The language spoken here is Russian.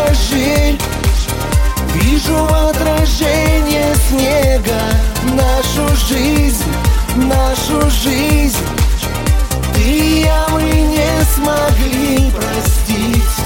скажи. Вижу отражение снега, нашу жизнь, нашу жизнь. Ты и я, мы не смогли простить.